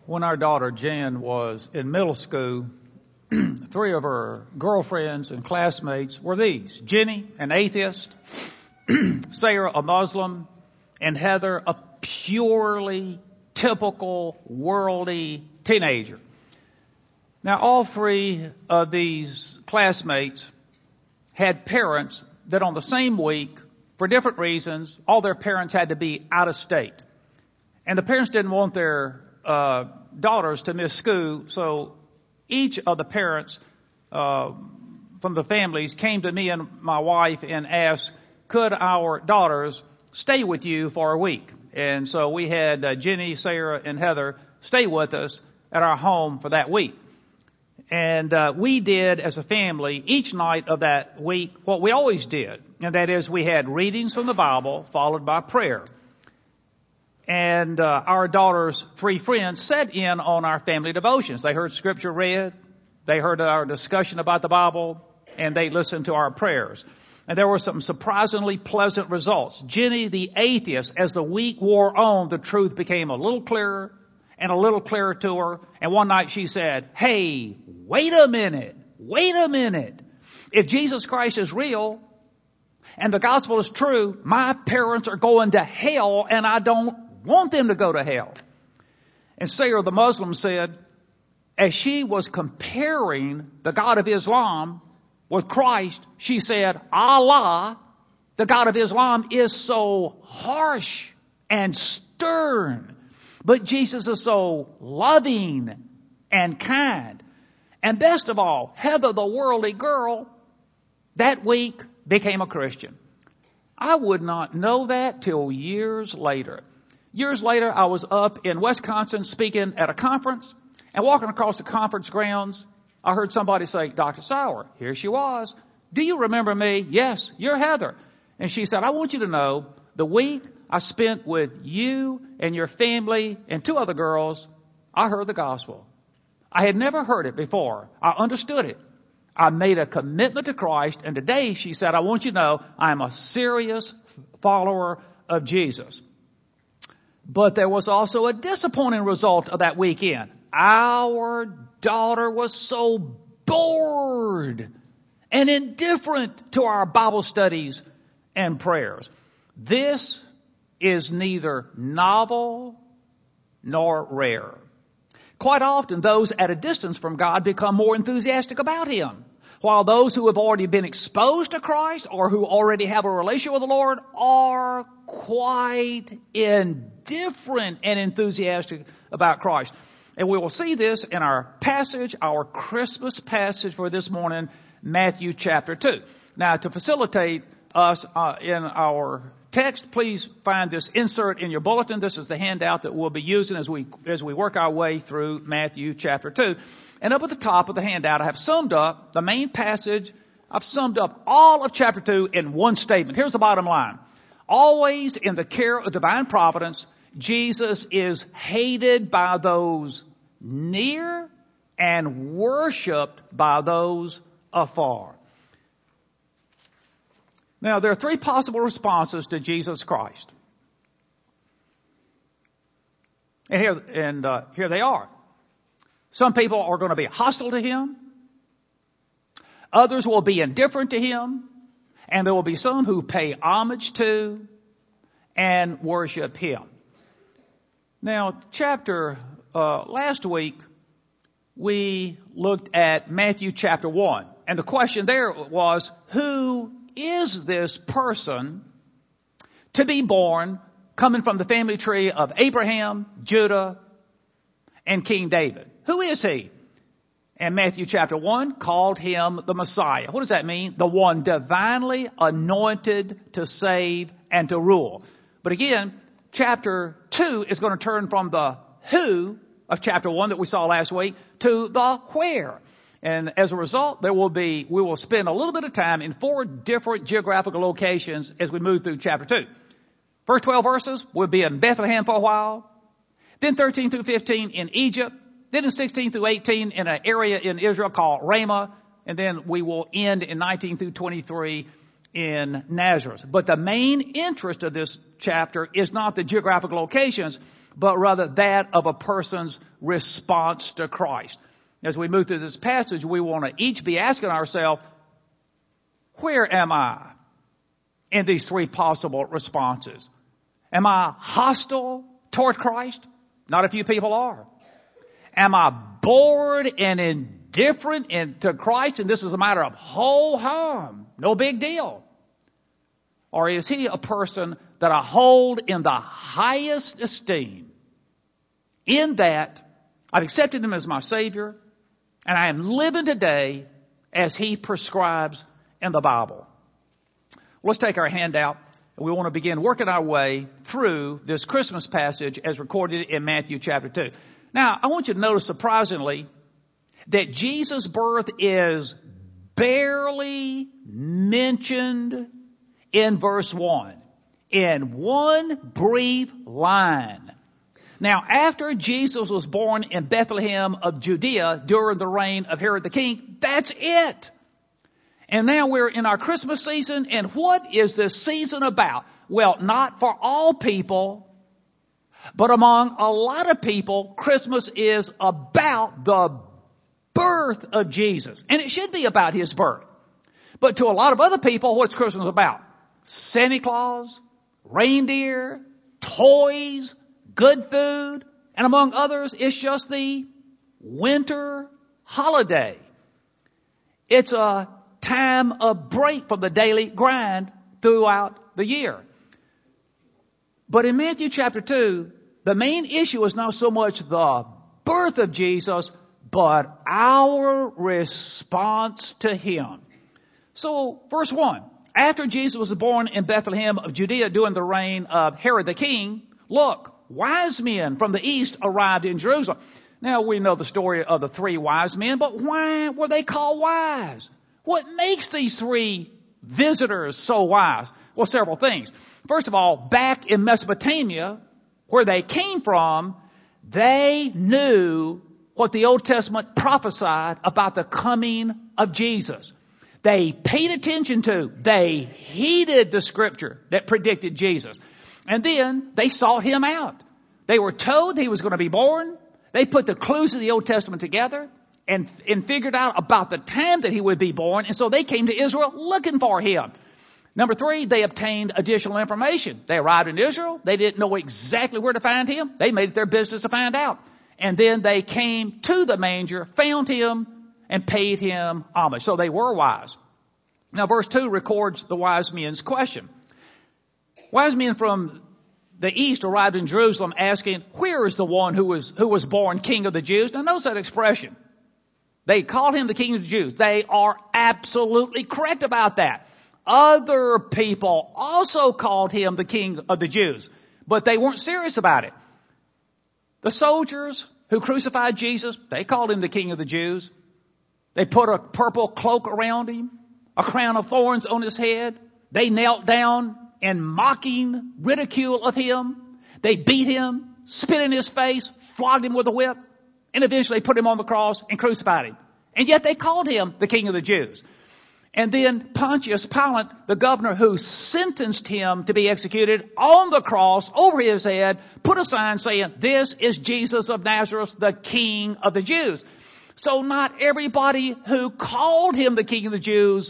When our daughter Jan was in middle school, three of her girlfriends and classmates were these: Jenny, an atheist; Sarah, a Muslim; and Heather, a purely typical worldly teenager. Now, all three of these classmates had parents that on the same week, for different reasons, all their parents had to be out of state. And the parents didn't want their daughters to miss school, so each of the parents from the families came to me and my wife and asked, could our daughters stay with you for a week? And so we had Jenny, Sarah, and Heather stay with us at our home for that week. And we did, as a family, each night of that week what we always did, and that is we had readings from the Bible followed by prayer. And our daughter's three friends sat in on our family devotions. They heard Scripture read, they heard our discussion about the Bible, and they listened to our prayers. And there were some surprisingly pleasant results. Jenny, the atheist, as the week wore on, the truth became a little clearer and a little clearer to her. And one night she said, hey, wait a minute. If Jesus Christ is real and the gospel is true, my parents are going to hell and I don't want them to go to hell. And Sarah, the Muslim, said, as she was comparing the God of Islam with Christ, she said, Allah, the God of Islam, is so harsh and stern, but Jesus is so loving and kind. And best of all, Heather, the worldly girl, that week became a Christian. I would not know that till years later. Years later, I was up in Wisconsin speaking at a conference, and walking across the conference grounds, I heard somebody say, Dr. Sauer, here she was. Do you remember me? Yes, you're Heather. And she said, I want you to know the week I spent with you and your family and two other girls, I heard the gospel. I had never heard it before. I understood it. I made a commitment to Christ, and today, she said, I want you to know I am a serious follower of Jesus. But there was also a disappointing result of that weekend. Our daughter was so bored and indifferent to our Bible studies and prayers. This is neither novel nor rare. Quite often, those at a distance from God become more enthusiastic about Him, while those who have already been exposed to Christ or who already have a relationship with the Lord are quite indifferent and enthusiastic about Christ. And we will see this in our passage, our Christmas passage for this morning, Matthew chapter 2. Now, to facilitate us in our text, please find this insert in your bulletin. This is the handout that we'll be using as we work our way through Matthew chapter 2. And up at the top of the handout, I have summed up the main passage. I've summed up all of chapter 2 in one statement. Here's the bottom line. Always in the care of divine providence, Jesus is hated by those near and worshiped by those afar. Now, there are three possible responses to Jesus Christ. And here they are. Some people are going to be hostile to Him. Others will be indifferent to Him. And there will be some who pay homage to and worship Him. Now, last week, we looked at Matthew chapter 1. And the question there was, who is this person to be born coming from the family tree of Abraham, Judah, and King David? Who is he? And Matthew chapter 1 called him the Messiah. What does that mean? The one divinely anointed to save and to rule. But again, chapter 2 is going to turn from the who of chapter 1 that we saw last week to the where. And as a result, we will spend a little bit of time in 4 different geographical locations as we move through chapter 2. First 12 verses, we'll be in Bethlehem for a while. Then 13 through 15 in Egypt. Then in 16 through 18 in an area in Israel called Ramah. And then we will end in 19 through 23 in Nazareth. But the main interest of this chapter is not the geographical locations, but rather that of a person's response to Christ. As we move through this passage, we want to each be asking ourselves, where am I in these three possible responses? Am I hostile toward Christ? Not a few people are. Am I bored and indifferent to Christ, and this is a matter of ho hum, no big deal? Or is he a person that I hold in the highest esteem, in that I've accepted him as my Savior, and I am living today as he prescribes in the Bible? Let's take our handout. We want to begin working our way through this Christmas passage as recorded in Matthew chapter 2. Now, I want you to notice, surprisingly, that Jesus' birth is barely mentioned in verse 1. In one brief line. Now, after Jesus was born in Bethlehem of Judea during the reign of Herod the king, that's it. And now we're in our Christmas season, and what is this season about? Well, not for all people, but among a lot of people, Christmas is about the birth of Jesus. And it should be about his birth. But to a lot of other people, what's Christmas about? Santa Claus, reindeer, toys, good food, and among others, it's just the winter holiday. It's a time of break from the daily grind throughout the year. But in Matthew chapter 2, the main issue is not so much the birth of Jesus, but our response to him. So, verse 1, after Jesus was born in Bethlehem of Judea during the reign of Herod the king, look, wise men from the east arrived in Jerusalem. Now, we know the story of the three wise men, but why were they called wise? What makes these three visitors so wise? Well, several things. First of all, back in Mesopotamia, where they came from, they knew what the Old Testament prophesied about the coming of Jesus. They paid attention to, they heeded the scripture that predicted Jesus. And then they sought him out. They were told he was going to be born. They put the clues of the Old Testament together and figured out about the time that he would be born. And so they came to Israel looking for him. Number 3, they obtained additional information. They arrived in Israel. They didn't know exactly where to find him. They made it their business to find out. And then they came to the manger, found him, and paid him homage. So they were wise. Now, verse 2 records the wise men's question. Wise men from the east arrived in Jerusalem asking, where is the one who was born King of the Jews? Now, notice that expression. They called him the King of the Jews. They are absolutely correct about that. Other people also called him the King of the Jews, but they weren't serious about it. The soldiers who crucified Jesus, they called him the King of the Jews. They put a purple cloak around him, a crown of thorns on his head. They knelt down in mocking ridicule of him. They beat him, spit in his face, flogged him with a whip, and eventually put him on the cross and crucified him. And yet they called him the King of the Jews. And then Pontius Pilate, the governor who sentenced him to be executed on the cross over his head, put a sign saying, this is Jesus of Nazareth, the King of the Jews. So not everybody who called him the King of the Jews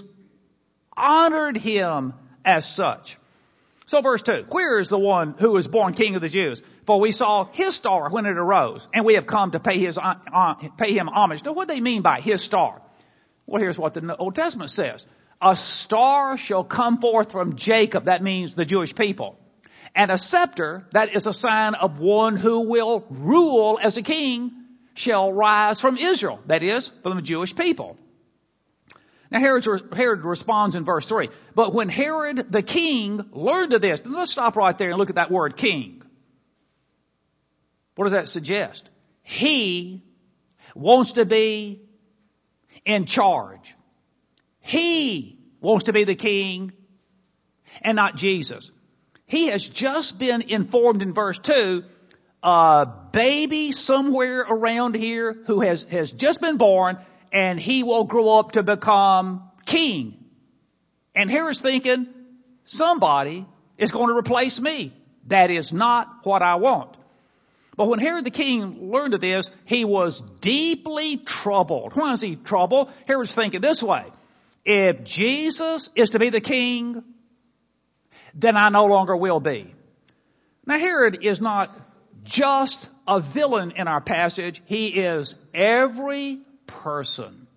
honored him as such. So verse 2, where is the one who was born King of the Jews? For we saw his star when it arose, and we have come to pay him homage. Now, what do they mean by his star? Well, here's what the Old Testament says. A star shall come forth from Jacob. That means the Jewish people. And a scepter, that is a sign of one who will rule as a king, shall rise from Israel. That is, from the Jewish people. Now, Herod responds in verse 3. But when Herod the king learned of this, let's stop right there and look at that word king. What does that suggest? He wants to be in charge. He wants to be the king and not Jesus. He has just been informed in verse 2, a baby somewhere around here who has just been born, and he will grow up to become king. And Herod's thinking, somebody is going to replace me. That is not what I want. But when Herod the king learned of this, he was deeply troubled. Why is he troubled? Herod's thinking this way. If Jesus is to be the king, then I no longer will be. Now Herod is not just a villain in our passage. He is every person.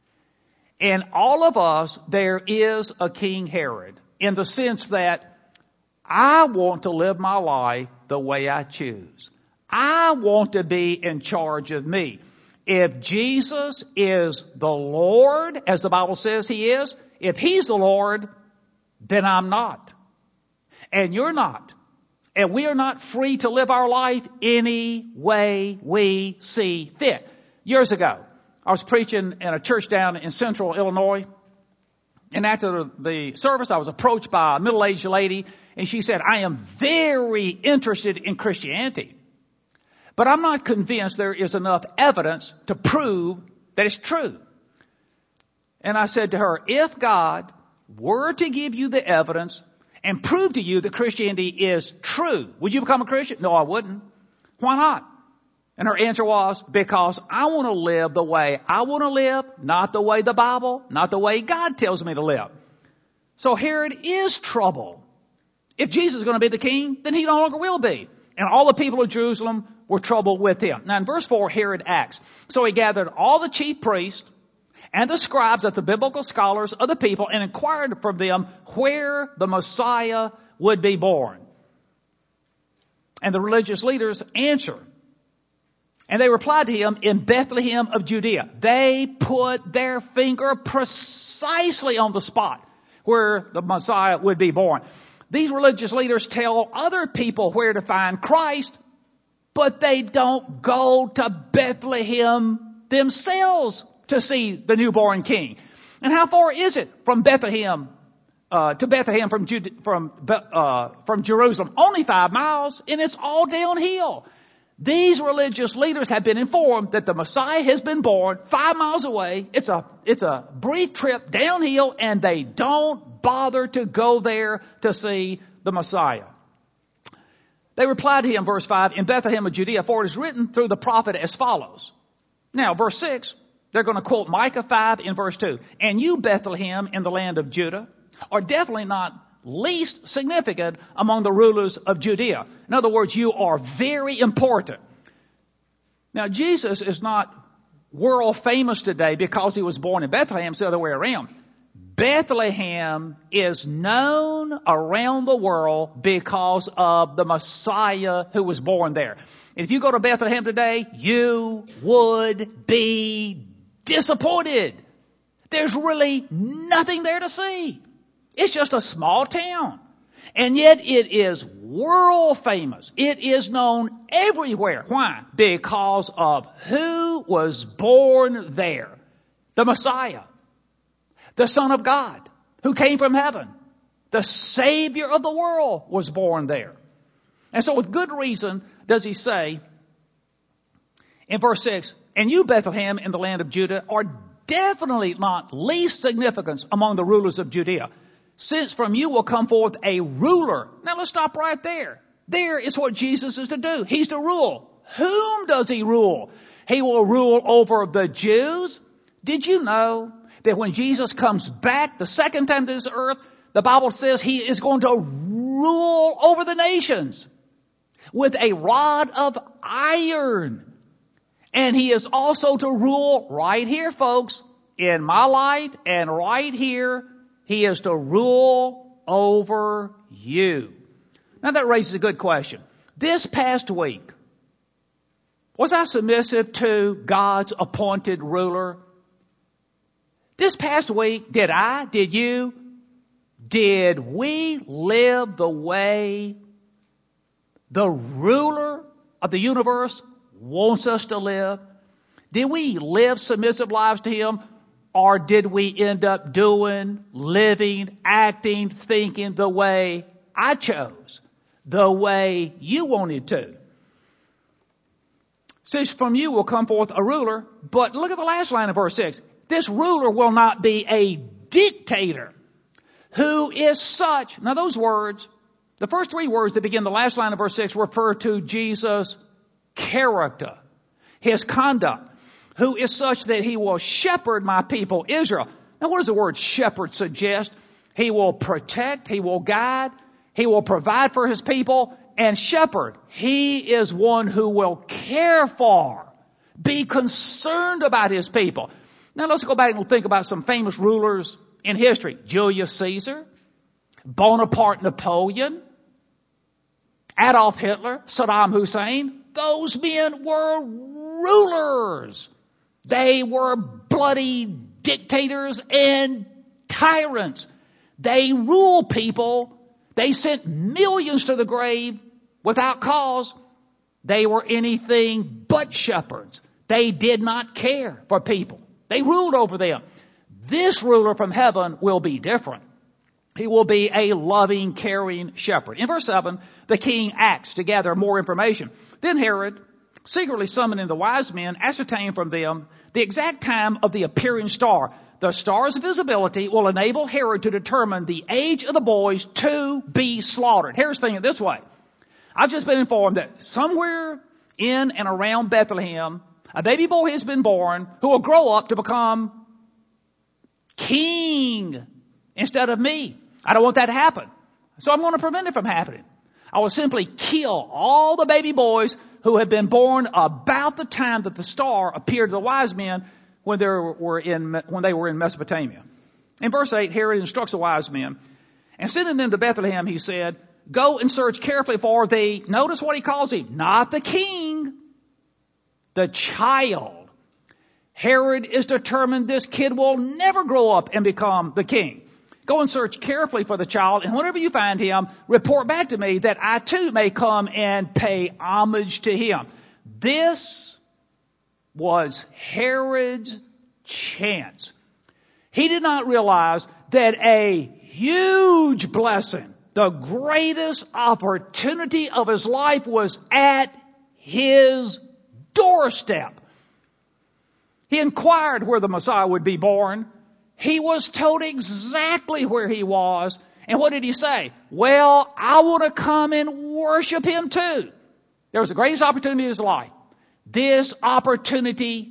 In all of us, there is a King Herod, in the sense that I want to live my life the way I choose. I want to be in charge of me. If Jesus is the Lord, as the Bible says he is, if he's the Lord, then I'm not. And you're not. And we are not free to live our life any way we see fit. Years ago, I was preaching in a church down in central Illinois. And after the service, I was approached by a middle-aged lady. And she said, I am very interested in Christianity. But I'm not convinced there is enough evidence to prove that it's true. And I said to her, if God were to give you the evidence and prove to you that Christianity is true, would you become a Christian? No, I wouldn't. Why not? And her answer was, because I want to live the way I want to live, not the way the Bible, not the way God tells me to live. So Herod is trouble. If Jesus is going to be the king, then he no longer will be. And all the people of Jerusalem were troubled with him. Now in verse 4, Herod acts. So he gathered all the chief priests and the scribes of the biblical scholars of the people and inquired from them where the Messiah would be born. And the religious leaders answered. And they replied to him, in Bethlehem of Judea. They put their finger precisely on the spot where the Messiah would be born. These religious leaders tell other people where to find Christ, but they don't go to Bethlehem themselves to see the newborn king. And how far is it from Bethlehem to Bethlehem from Jerusalem? Only 5 miles, and it's all downhill. These religious leaders have been informed that the Messiah has been born 5 miles away. It's a brief trip downhill, and they don't bother to go there to see the Messiah. They replied to him, verse 5, in Bethlehem of Judea, for it is written through the prophet as follows. Now, verse 6, they're going to quote Micah 5 in verse 2. And you, Bethlehem, in the land of Judah, are definitely not least significant among the rulers of Judea. In other words, you are very important. Now, Jesus is not world famous today because he was born in Bethlehem. It's the other way around. Bethlehem is known around the world because of the Messiah who was born there. And if you go to Bethlehem today, you would be disappointed. There's really nothing there to see. It's just a small town. And yet it is world famous. It is known everywhere. Why? Because of who was born there. The Messiah. The Son of God, who came from heaven. The Savior of the world was born there. And so with good reason does he say in verse 6, and you, Bethlehem, in the land of Judah, are definitely not least significance among the rulers of Judea, since from you will come forth a ruler. Now let's stop right there. There is what Jesus is to do. He's to rule. Whom does he rule? He will rule over the Jews. Did you know that when Jesus comes back the second time to this earth, the Bible says he is going to rule over the nations with a rod of iron. And he is also to rule right here, folks, in my life and right here. He is to rule over you. Now that raises a good question. This past week, was I submissive to God's appointed ruler? This past week, did you, did we live the way the ruler of the universe wants us to live? Did we live submissive lives to him? Or did we end up doing, living, acting, thinking the way I chose? The way you wanted to? Says from you will come forth a ruler. But look at the last line of verse 6. This ruler will not be a dictator who is such. Now those words, the first 3 words that begin the last line of verse 6 refer to Jesus character, his conduct, who is such that he will shepherd my people Israel. Now, what does the word shepherd suggest? He will protect, he will guide, he will provide for his people, and shepherd. He is one who will care for, be concerned about his people. Now, let's go back and think about some famous rulers in history. Julius Caesar, Bonaparte Napoleon, Adolf Hitler, Saddam Hussein. Those men were rulers. They were bloody dictators and tyrants. They ruled people. They sent millions to the grave without cause. They were anything but shepherds. They did not care for people. They ruled over them. This ruler from heaven will be different. He will be a loving, caring shepherd. In verse 7, the king acts to gather more information. Then Herod, secretly summoning the wise men, ascertained from them the exact time of the appearing star. The star's visibility will enable Herod to determine the age of the boys to be slaughtered. Herod's thinking this way. I've just been informed that somewhere in and around Bethlehem, a baby boy has been born who will grow up to become king instead of me. I don't want that to happen. So I'm going to prevent it from happening. I will simply kill all the baby boys who have been born about the time that the star appeared to the wise men when they were in Mesopotamia. In verse 8, Herod instructs the wise men, and sending them to Bethlehem, he said, go and search carefully for the, notice what he calls him, not the king, the child. Herod is determined this kid will never grow up and become the king. Go and search carefully for the child, and whenever you find him, report back to me that I too may come and pay homage to him. This was Herod's chance. He did not realize that a huge blessing, the greatest opportunity of his life, was at his doorstep. He inquired where the Messiah would be born. He was told exactly where he was. And what did he say? Well, I want to come and worship him too. There was the greatest opportunity of his life. This opportunity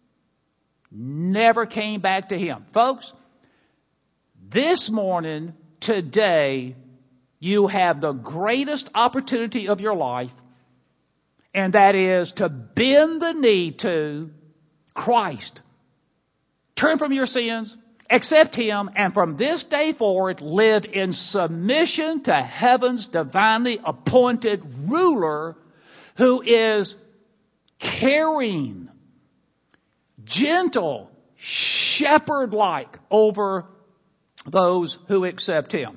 never came back to him. Folks, this morning, today, you have the greatest opportunity of your life, and that is to bend the knee to Christ. Turn from your sins, accept him, and from this day forward, live in submission to heaven's divinely appointed ruler who is caring, gentle, shepherd-like over those who accept him.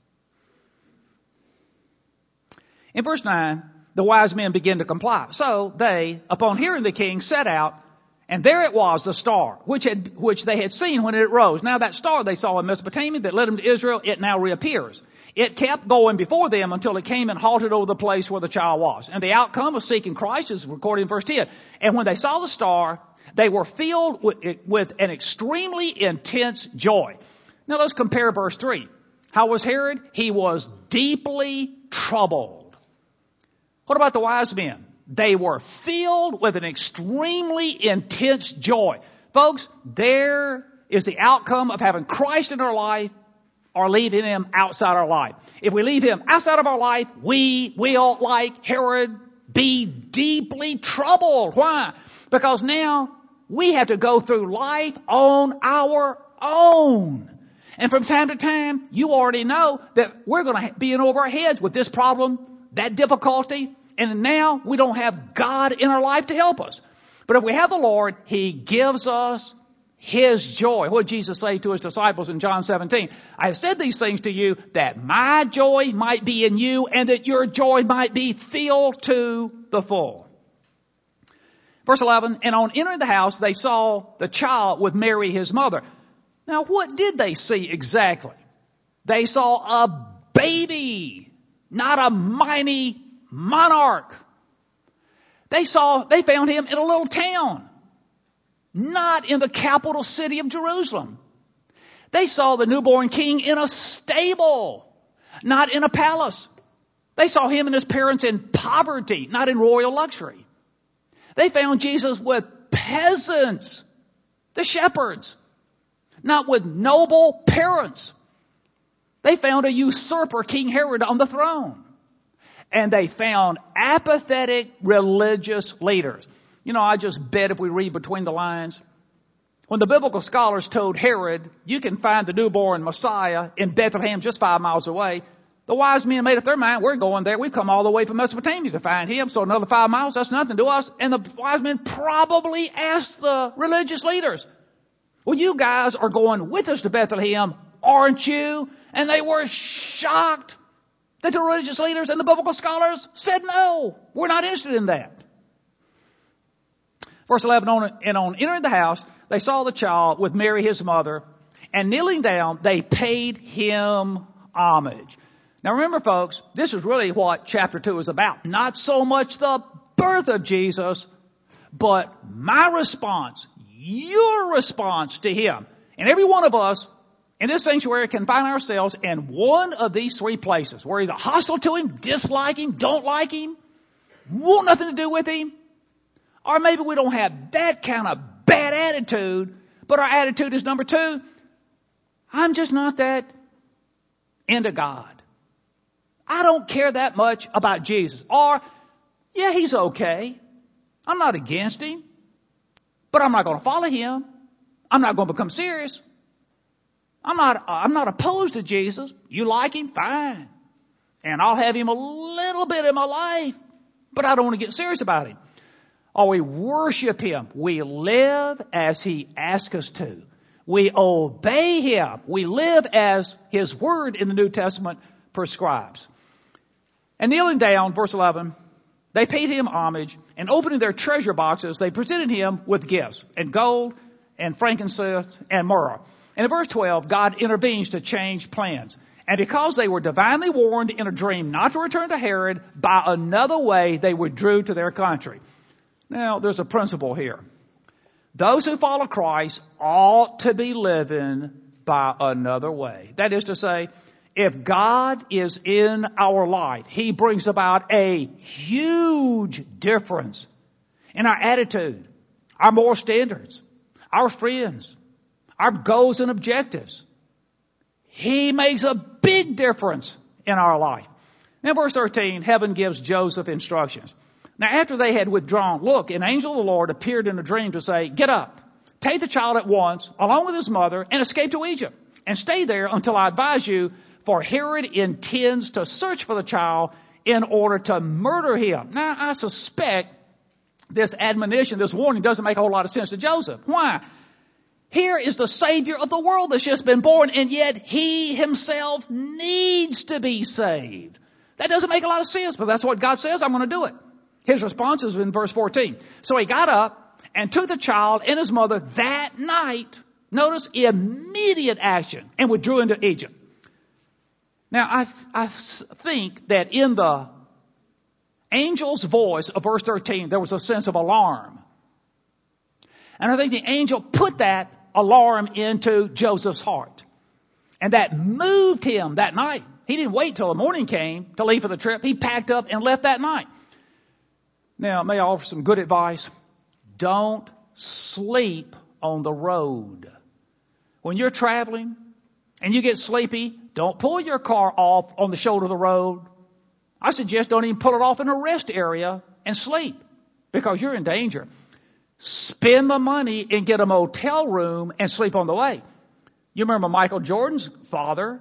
In verse 9, the wise men begin to comply. So they, upon hearing the king, set out, and there it was, the star, which they had seen when it rose. Now that star they saw in Mesopotamia that led them to Israel, it now reappears. It kept going before them until it came and halted over the place where the child was. And the outcome of seeking Christ is recorded in verse 10. And when they saw the star, they were filled with an extremely intense joy. Now let's compare verse 3. How was Herod? He was deeply troubled. What about the wise men? They were filled with an extremely intense joy. Folks, there is the outcome of having Christ in our life or leaving him outside our life. If we leave him outside of our life, we will, like Herod, be deeply troubled. Why? Because now we have to go through life on our own. And from time to time, you already know that we're going to be in over our heads with this problem, that difficulty, and now we don't have God in our life to help us. But if we have the Lord, he gives us his joy. What did Jesus say to his disciples in John 17? I have said these things to you that my joy might be in you and that your joy might be filled to the full. Verse 11, and on entering the house, they saw the child with Mary, his mother. Now, what did they see exactly? They saw a baby, not a mighty monarch. They found him in a little town, not in the capital city of Jerusalem. They saw the newborn king in a stable, not in a palace. They saw him and his parents in poverty, not in royal luxury. They found Jesus with peasants, the shepherds, not with noble parents. They found a usurper, King Herod, on the throne. And they found apathetic religious leaders. You know, I just bet if we read between the lines, when the biblical scholars told Herod, you can find the newborn Messiah in Bethlehem just 5 miles away, the wise men made up their mind, we're going there. We've come all the way from Mesopotamia to find him, so another 5 miles, that's nothing to us. And the wise men probably asked the religious leaders, well, you guys are going with us to Bethlehem, aren't you? And they were shocked that the religious leaders and the biblical scholars said, no, we're not interested in that. Verse 11, on entering the house, they saw the child with Mary, his mother, and kneeling down, they paid him homage. Now remember, folks, this is really what chapter 2 is about. Not so much the birth of Jesus, but my response, your response to him. And every one of us in this sanctuary can find ourselves in one of these three places. We're either hostile to him, dislike him, don't like him, want nothing to do with him. Or maybe we don't have that kind of bad attitude, but our attitude is number 2. I'm just not that into God. I don't care that much about Jesus. Or, yeah, he's okay. I'm not against him, but I'm not going to follow him. I'm not going to become serious. I'm not opposed to Jesus. You like him? Fine. And I'll have him a little bit in my life, but I don't want to get serious about him. Or we worship him. We live as he asks us to. We obey him. We live as his word in the New Testament prescribes. And kneeling down, verse 11, they paid him homage, and opening their treasure boxes, they presented him with gifts, and gold, and frankincense, and myrrh. And in verse 12, God intervenes to change plans. And because they were divinely warned in a dream not to return to Herod, by another way they withdrew to their country. Now, there's a principle here. Those who follow Christ ought to be living by another way. That is to say, if God is in our life, he brings about a huge difference in our attitude, our moral standards, our friends, our goals and objectives. He makes a big difference in our life. In verse 13, heaven gives Joseph instructions. Now, after they had withdrawn, look, an angel of the Lord appeared in a dream to say, get up, take the child at once, along with his mother, and escape to Egypt, and stay there until I advise you, for Herod intends to search for the child in order to murder him. Now, I suspect this admonition, this warning doesn't make a whole lot of sense to Joseph. Why? Here is the Savior of the world that's just been born, and yet he himself needs to be saved. That doesn't make a lot of sense, but that's what God says, I'm going to do it. His response is in verse 14. So he got up and took the child and his mother that night. Notice immediate action, and withdrew into Egypt. Now, I think that in the angel's voice of verse 13, there was a sense of alarm. And I think the angel put that alarm into Joseph's heart. And that moved him that night. He didn't wait till the morning came to leave for the trip. He packed up and left that night. Now, may I offer some good advice? Don't sleep on the road. When you're traveling and you get sleepy, don't pull your car off on the shoulder of the road. I suggest don't even pull it off in a rest area and sleep, because you're in danger. Spend the money and get a motel room and sleep on the way. You remember Michael Jordan's father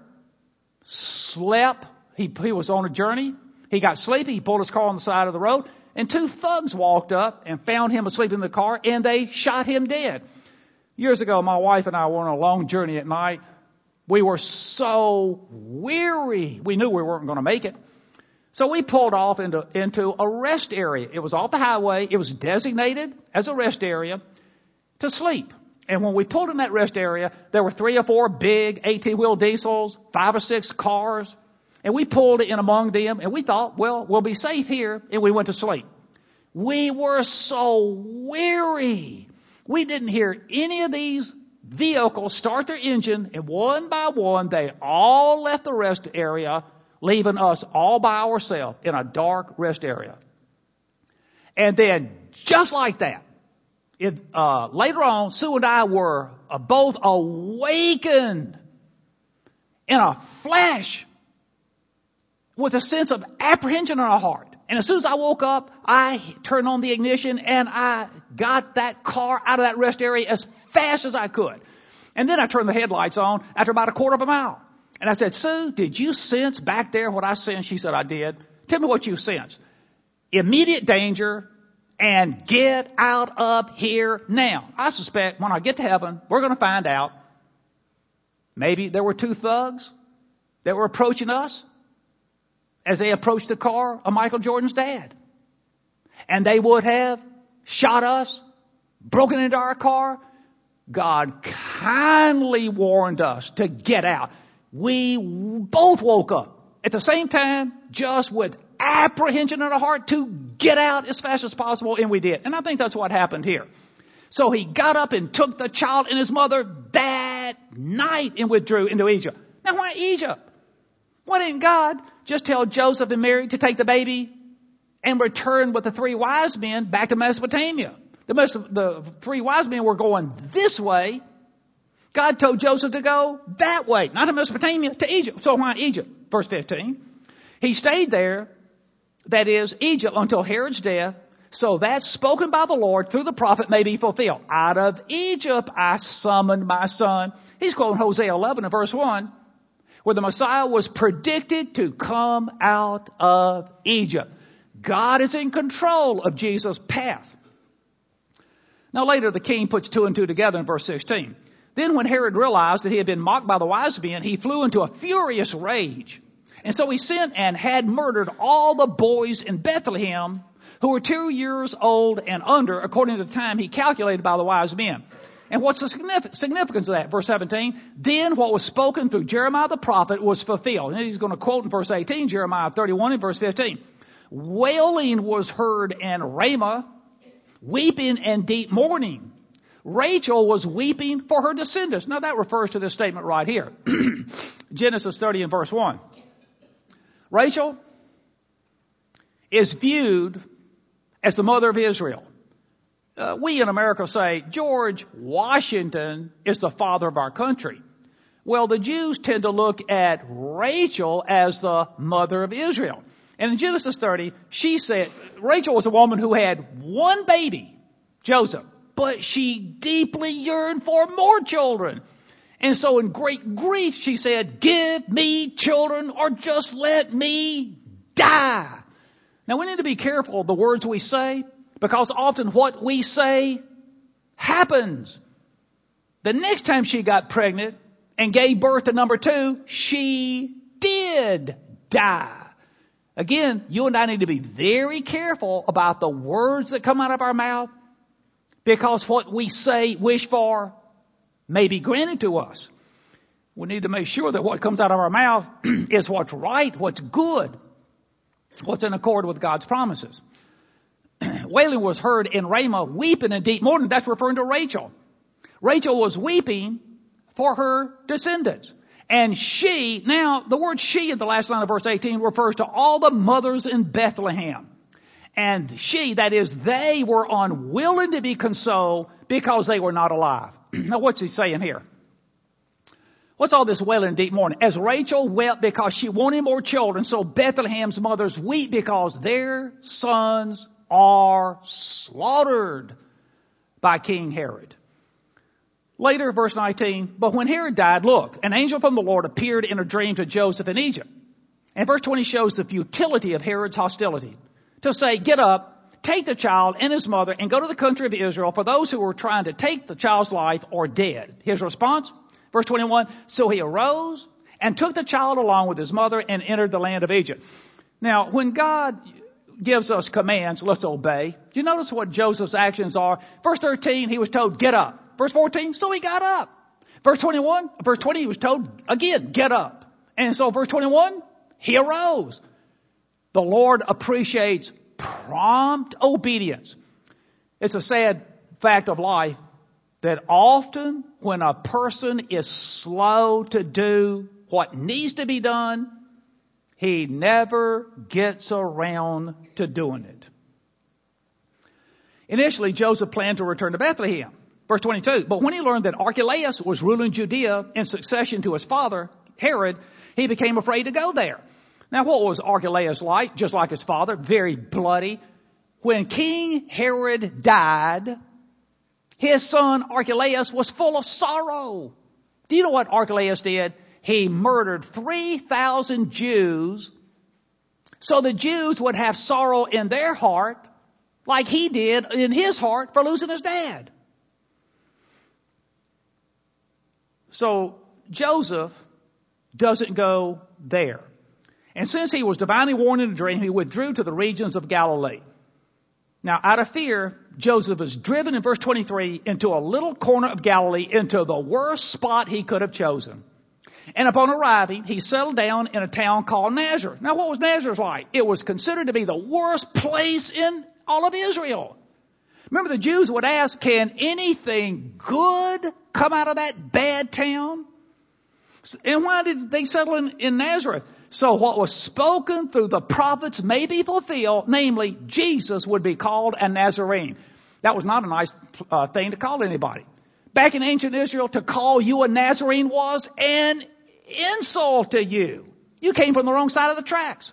slept. He was on a journey. He got sleepy. He pulled his car on the side of the road, and 2 thugs walked up and found him asleep in the car, and they shot him dead. Years ago, my wife and I were on a long journey at night. We were so weary. We knew we weren't going to make it. So we pulled off into a rest area. It was off the highway. It was designated as a rest area to sleep. And when we pulled in that rest area, there were 3 or 4 big 18-wheel diesels, 5 or 6 cars. And we pulled in among them, and we thought, well, we'll be safe here. And we went to sleep. We were so weary. We didn't hear any of these vehicles start their engine, and one by one, they all left the rest area, leaving us all by ourselves in a dark rest area. And then just like that. Later on, Sue and I were both awakened in a flash with a sense of apprehension in our heart. And as soon as I woke up, I turned on the ignition and I got that car out of that rest area as fast as I could. And then I turned the headlights on after about a quarter of a mile. And I said, Sue, did you sense back there what I sensed? She said, I did. Tell me what you sensed. Immediate danger and get out of here now. I suspect when I get to heaven, we're going to find out maybe there were two thugs that were approaching us as they approached the car of Michael Jordan's dad. And they would have shot us, broken into our car. God kindly warned us to get out. We both woke up at the same time, just with apprehension in our heart to get out as fast as possible, and we did. And I think that's what happened here. So he got up and took the child and his mother that night and withdrew into Egypt. Now, why Egypt? Why didn't God just tell Joseph and Mary to take the baby and return with the three wise men back to Mesopotamia? The three wise men were going this way. God told Joseph to go that way, not to Mesopotamia, to Egypt. So why Egypt? Verse 15. He stayed there, that is, Egypt, until Herod's death, so that spoken by the Lord through the prophet may be fulfilled. Out of Egypt I summoned my son. He's quoting Hosea 11 and verse 1, where the Messiah was predicted to come out of Egypt. God is in control of Jesus' path. Now later the king puts two and two together in verse 16. Then when Herod realized that he had been mocked by the wise men, he flew into a furious rage. And so he sent and had murdered all the boys in Bethlehem who were 2 years old and under, according to the time he calculated by the wise men. And what's the significance of that? Verse 17, then what was spoken through Jeremiah the prophet was fulfilled. And he's going to quote in verse 18, Jeremiah 31 and verse 15. Wailing was heard in Ramah, weeping and deep mourning. Rachel was weeping for her descendants. Now that refers to this statement right here. Genesis 30 and verse 1. Rachel is viewed as the mother of Israel. We in America say George Washington is the father of our country. Well, the Jews tend to look at Rachel as the mother of Israel. And in Genesis 30, she said, Rachel was a woman who had one baby, Joseph, but she deeply yearned for more children. And so in great grief, she said, give me children or just let me die. Now we need to be careful of the words we say, because often what we say happens. The next time she got pregnant and gave birth to number 2, she did die. Again, you and I need to be very careful about the words that come out of our mouth, because what we say, wish for, may be granted to us. We need to make sure that what comes out of our mouth is what's right, what's good, what's in accord with God's promises. Wailing was heard in Ramah, weeping in deep mourning. That's referring to Rachel. Rachel was weeping for her descendants. And she, now the word she in the last line of verse 18 refers to all the mothers in Bethlehem. And she, that is, they were unwilling to be consoled because they were not alive. Now what's he saying here? What's all this wailing and deep mourning? As Rachel wept because she wanted more children, so Bethlehem's mothers weep because their sons are slaughtered by King Herod. Later, verse 19, but when Herod died, look, an angel from the Lord appeared in a dream to Joseph in Egypt. And verse 20 shows the futility of Herod's hostility. To say, get up, take the child and his mother and go to the country of Israel, for those who were trying to take the child's life are dead. His response, verse 21, so he arose and took the child along with his mother and entered the land of Egypt. Now, when God gives us commands, let's obey. Do you notice what Joseph's actions are? Verse 13, he was told, get up. Verse 14, so he got up. Verse 20, he was told again, get up. And so verse 21, he arose. The Lord appreciates prompt obedience. It's a sad fact of life that often when a person is slow to do what needs to be done, he never gets around to doing it. Initially, Joseph planned to return to Bethlehem. Verse 22, but when he learned that Archelaus was ruling Judea in succession to his father, Herod, he became afraid to go there. Now, what was Archelaus like? Just like his father, very bloody. When King Herod died, his son Archelaus was full of sorrow. Do you know what Archelaus did? He murdered 3,000 Jews so the Jews would have sorrow in their heart like he did in his heart for losing his dad. So Joseph doesn't go there. And since he was divinely warned in a dream, he withdrew to the regions of Galilee. Now, out of fear, Joseph is driven in verse 23 into a little corner of Galilee, into the worst spot he could have chosen. And upon arriving, he settled down in a town called Nazareth. Now, what was Nazareth like? It was considered to be the worst place in all of Israel. Remember, the Jews would ask, can anything good come out of that bad town? And why did they settle in Nazareth? So what was spoken through the prophets may be fulfilled, namely, Jesus would be called a Nazarene. That was not a nice thing to call anybody. Back in ancient Israel, to call you a Nazarene was an insult to you. You came from the wrong side of the tracks.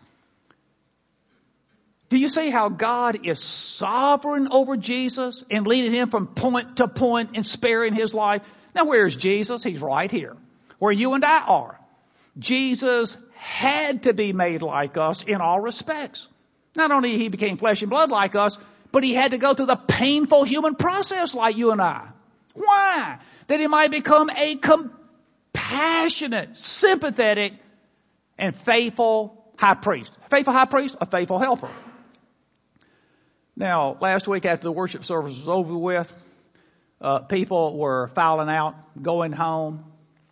Do you see how God is sovereign over Jesus and leading him from point to point and sparing his life? Now, where is Jesus? He's right here, where you and I are. Jesus had to be made like us in all respects. Not only he became flesh and blood like us, but he had to go through the painful human process like you and I. Why? That he might become a compassionate, sympathetic, and faithful high priest. A faithful high priest, a faithful helper. Now, last week after the worship service was over with, people were filing out, going home.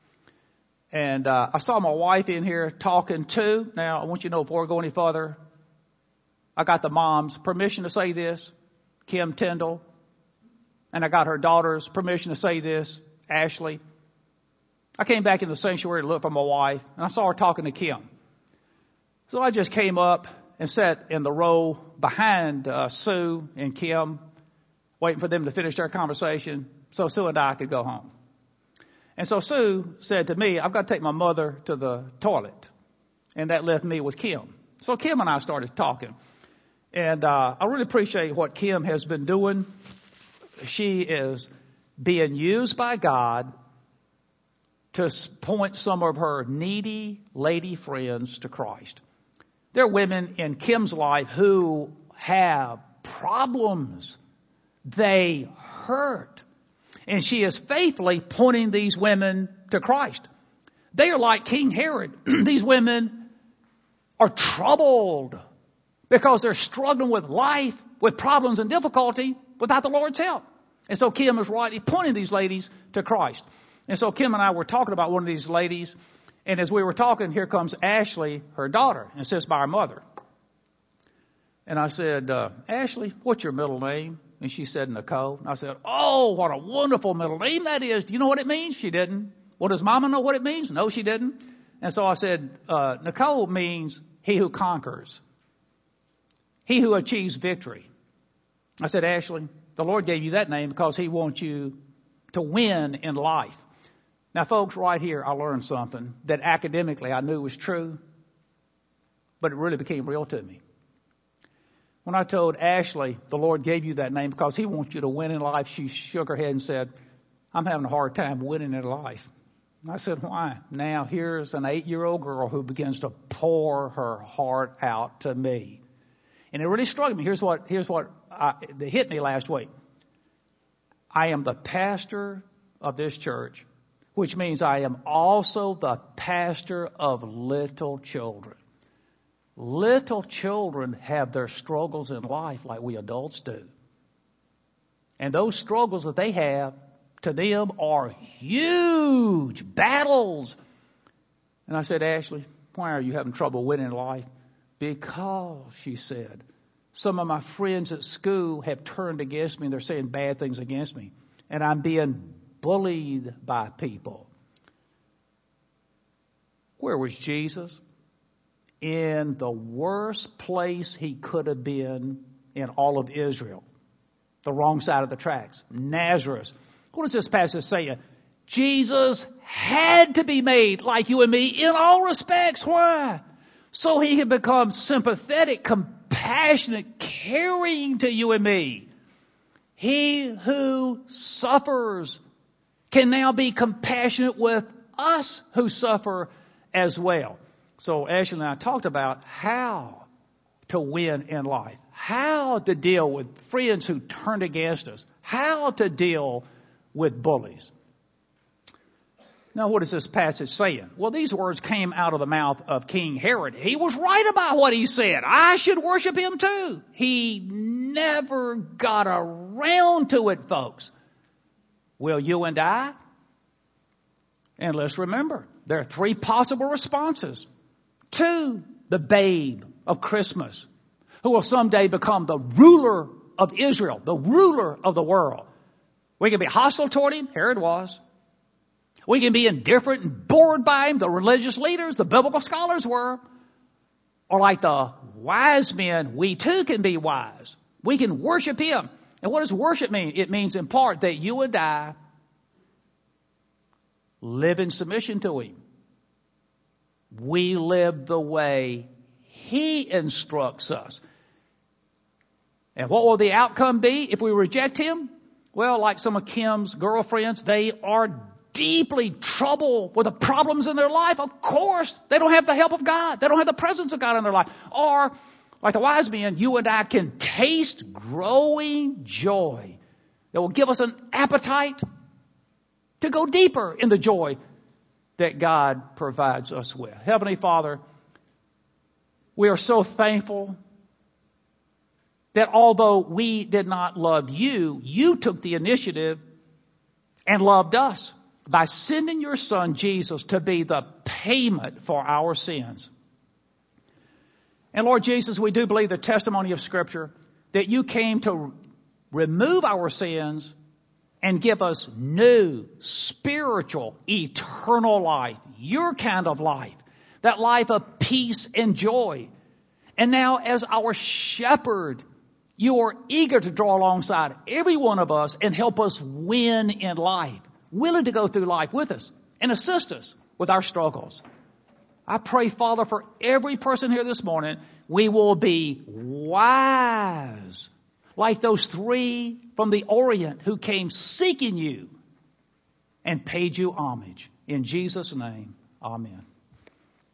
And I saw my wife in here talking too. Now, I want you to know before I go any further, I got the mom's permission to say this, Kim Tyndall. And I got her daughter's permission to say this, Ashley. I came back in the sanctuary to look for my wife, and I saw her talking to Kim. So I just came up and sat in the row behind Sue and Kim, waiting for them to finish their conversation so Sue and I could go home. And so Sue said to me, I've got to take my mother to the toilet. And that left me with Kim. So Kim and I started talking. And I really appreciate what Kim has been doing. She is being used by God to point some of her needy lady friends to Christ. There are women in Kim's life who have problems. They hurt. And she is faithfully pointing these women to Christ. They are like King Herod. These women are troubled because they're struggling with life, with problems and difficulty without the Lord's help. And so Kim is rightly pointing these ladies to Christ. And so Kim and I were talking about one of these ladies. And as we were talking, here comes Ashley, her daughter, and sits by her mother. And I said, Ashley, what's your middle name? And she said, Nicole. And I said, oh, what a wonderful middle name that is. Do you know what it means? She didn't. Well, does Mama know what it means? No, she didn't. And so I said, Nicole means he who conquers. He who achieves victory. I said, Ashley, the Lord gave you that name because he wants you to win in life. Now, folks, right here, I learned something that academically I knew was true, but it really became real to me. When I told Ashley, the Lord gave you that name because he wants you to win in life, she shook her head and said, I'm having a hard time winning in life. And I said, why? Now, here's an 8-year-old girl who begins to pour her heart out to me. And it really struck me. Here's what hit me last week. I am the pastor of this church, which means I am also the pastor of little children. Little children have their struggles in life like we adults do. And those struggles that they have, to them, are huge battles. And I said, Ashley, why are you having trouble winning in life? Because, she said, some of my friends at school have turned against me and they're saying bad things against me. And I'm being bullied by people. Where was Jesus? In the worst place he could have been in all of Israel. The wrong side of the tracks. Nazareth. What does this passage say? Jesus had to be made like you and me in all respects. Why? So he can become sympathetic, compassionate, caring to you and me. He who suffers can now be compassionate with us who suffer as well. So Ashley and I talked about how to win in life, how to deal with friends who turn against us, how to deal with bullies. Now, what is this passage saying? Well, these words came out of the mouth of King Herod. He was right about what he said. I should worship him too. He never got around to it, folks. Will you and I? And let's remember, there are 3 possible responses to the babe of Christmas, who will someday become the ruler of Israel, the ruler of the world. We can be hostile toward him. Herod was. We can be indifferent and bored by him. The religious leaders, the biblical scholars were. Or like the wise men, we too can be wise. We can worship him. And what does worship mean? It means in part that you and I live in submission to him. We live the way he instructs us. And what will the outcome be if we reject him? Well, like some of Kim's girlfriends, they are deeply troubled with the problems in their life. Of course, they don't have the help of God. They don't have the presence of God in their life. Or, like the wise men, you and I can taste growing joy that will give us an appetite to go deeper in the joy that God provides us with. Heavenly Father, we are so thankful that although we did not love you, you took the initiative and loved us by sending your Son, Jesus, to be the payment for our sins. And Lord Jesus, we do believe the testimony of Scripture that you came to remove our sins and give us new, spiritual, eternal life, your kind of life, that life of peace and joy. And now as our shepherd, you are eager to draw alongside every one of us and help us win in life, willing to go through life with us and assist us with our struggles. I pray, Father, for every person here this morning, we will be wise, like those 3 from the Orient who came seeking you and paid you homage. In Jesus' name, amen.